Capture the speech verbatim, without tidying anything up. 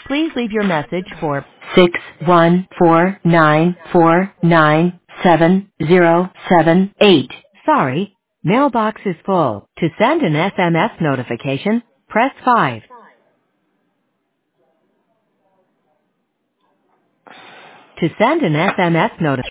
Please leave your message for six one four nine four nine seven zero seven eight. Sorry, mailbox is full. To send an S M S notification, press five. To send an S M S notification,